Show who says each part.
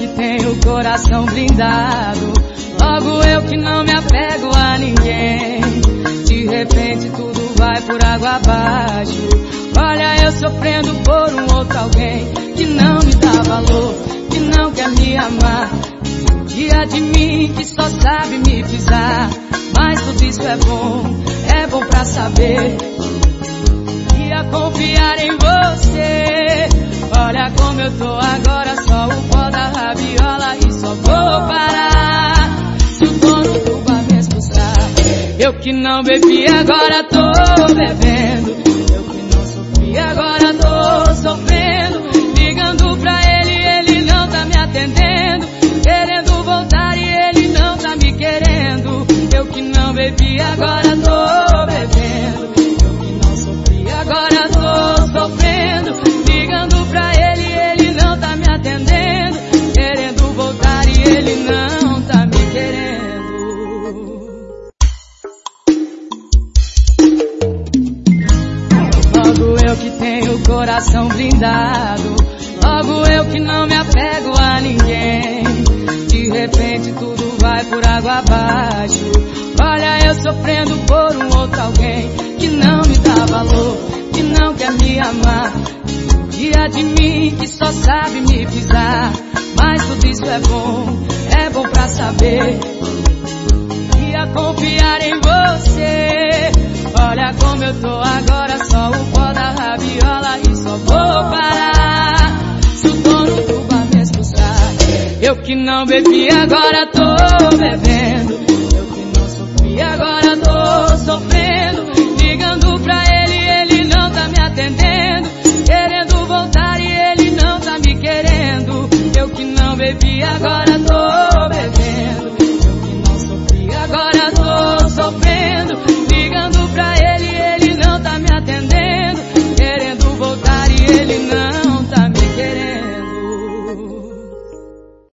Speaker 1: que tenho o coração blindado, logo eu que não me apego a ninguém. De repente tudo vai por água abaixo. Olha eu sofrendo por um outro alguém que não me dá valor, que não quer me amar. Dia de mim que só sabe me pisar. Mas tudo isso é bom pra saber. Ia confiar em você. Olha como eu tô agora, só o pó da rabiola e só vou parar se o dono do bar me expulsar. Eu que não bebi agora tô bebendo, eu que não sofri agora tô sofrendo. Ligando pra ele não tá me atendendo, querendo voltar e ele não tá me querendo. Eu que não bebi agora tô bebendo, eu que não sofri agora tô sofrendo. Ligando pra ele não tá me atendendo, querendo voltar e ele não tá me querendo. Logo eu que tenho o coração blindado, logo eu que não me apego a ninguém. De repente tudo vai por água abaixo. Olha eu sofrendo por um outro alguém que não me dá valor, que não quer me amar. Dia de mim que só sabe me pisar. Mas tudo isso é bom pra saber. Ia confiar em você. Olha como eu tô agora, só o pó da rabiola e só vou parar se o dono do bar me expulsar. Eu que não bebi agora tô bebendo, eu que não sofri agora tô sofrendo. Ligando pra ele não tá me atendendo, querendo voltar e ele não tá me querendo. Eu que não bebi agora tô